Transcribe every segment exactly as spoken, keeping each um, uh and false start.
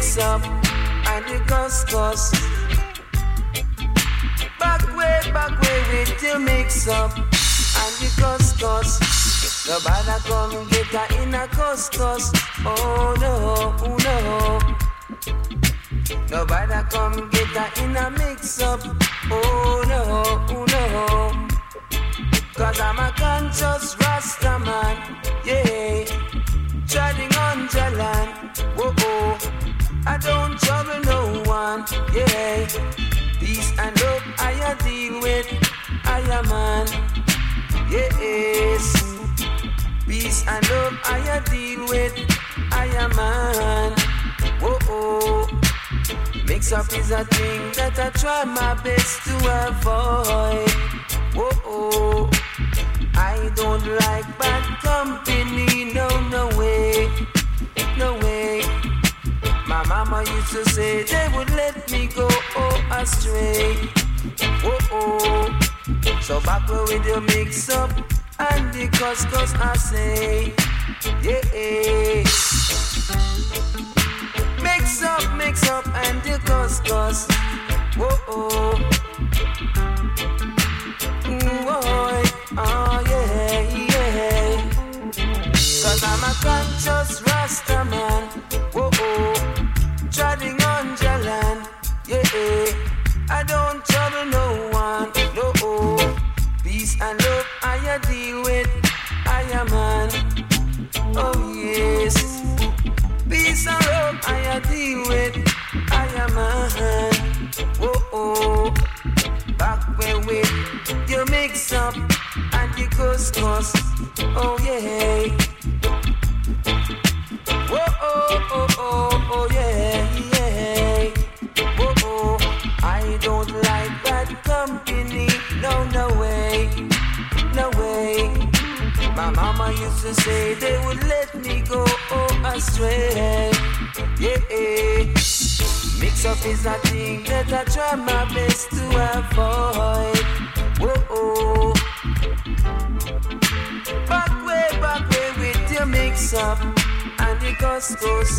mix up and the couscous. Back way, back way with the mix up and the couscous. Nobody come get her in a couscous. Oh no, oh no. Nobody come get her in a mix up. Oh no, oh no. Cause I'm a conscious Rasta man. Yeah. Treading on the land. Whoa, oh. I don't trouble no one. Yeah. Peace and love I deal with. I am man. Yes. Peace and love I deal with. I am man. Whoa, oh. Mix up is a thing that I try my best to avoid. Whoa, oh. I don't like bad company. No, no way. No way. My mama used to say they would let me go oh, astray. Whoa, oh. So back where we do mix up and the couscous I say, yeah. Mix up, mix up and the couscous. Whoa, oh. Boy, oh yeah, yeah. Cause I'm a conscious Rasta man. Whoa, oh. Treading on the land. Yeah, I don't trouble no one. No, oh. Peace and love I deal with. I am man. Oh yes. Peace and love I deal with. I am man. Oh oh. Back where we you mix up and the couscous. Oh yeah. Oh oh oh oh oh yeah yeah. Oh oh. I don't like bad company. No no way. No way. My mama used to say they would let me go oh, astray. Yeah. Mix up is a thing that I try my best to avoid. Whoa, oh. Back way, back way with your mix up and the couscous.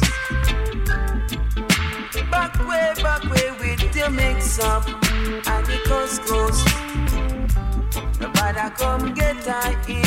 Back way, back way with your mix up and the couscous. Nobody come get her in